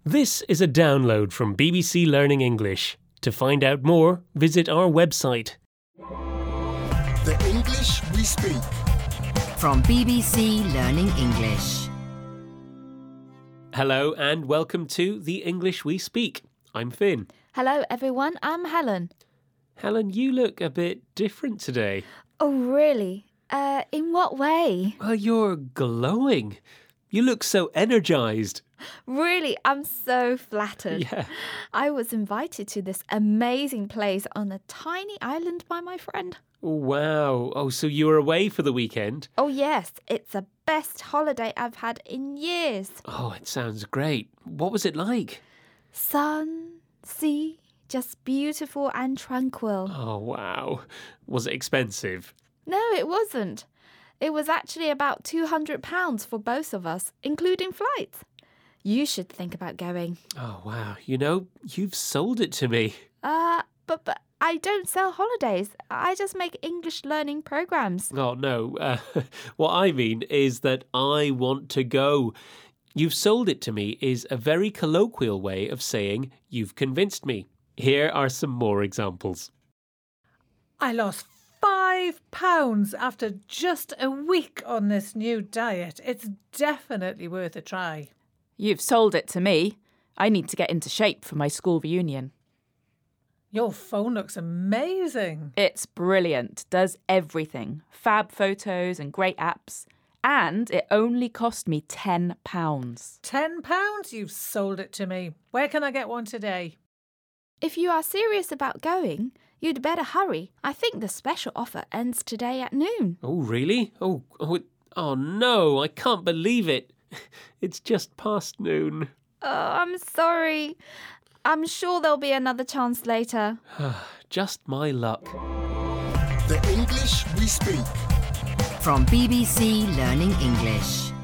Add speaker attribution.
Speaker 1: This is a download from BBC Learning English. To find out more, visit our website.
Speaker 2: The English we speak.
Speaker 3: From BBC Learning English.
Speaker 1: Hello and welcome to The English We Speak. I'm Finn.
Speaker 4: Hello everyone, I'm Helen.
Speaker 1: Helen, you look a bit different today.
Speaker 4: Oh really? In what way?
Speaker 1: Well, you're glowing. You look so energised.
Speaker 4: Really, I'm so flattered.
Speaker 1: Yeah.
Speaker 4: I was invited to this amazing place on a tiny island by my friend.
Speaker 1: Wow. Oh, so you were away for the weekend?
Speaker 4: Oh yes, it's the best holiday I've had in years.
Speaker 1: Oh, it sounds great. What was it like?
Speaker 4: Sun, sea, just beautiful and tranquil.
Speaker 1: Oh, wow. Was it expensive?
Speaker 4: No, it wasn't. It was actually about £200 for both of us, including flights. You should think about going.
Speaker 1: Oh, wow. You know, you've sold it to me.
Speaker 4: But I don't sell holidays. I just make English learning programs.
Speaker 1: Oh, no. What I mean is that I want to go. You've sold it to me is a very colloquial way of saying you've convinced me. Here are some more examples.
Speaker 5: I lost £5 after just a week on this new diet. It's definitely worth a try.
Speaker 6: You've sold it to me. I need to get into shape for my school reunion.
Speaker 5: Your phone looks amazing.
Speaker 6: It's brilliant, does everything. Fab photos and great apps. And it only cost me £10.
Speaker 5: £10? You've sold it to me. Where can I get one today?
Speaker 4: If you are serious about going, you'd better hurry. I think the special offer ends today at noon.
Speaker 1: Oh, really? Oh no, I can't believe it. It's just past noon.
Speaker 4: Oh, I'm sorry. I'm sure there'll be another chance later.
Speaker 1: Just my luck.
Speaker 2: The English we speak.
Speaker 3: From BBC Learning English.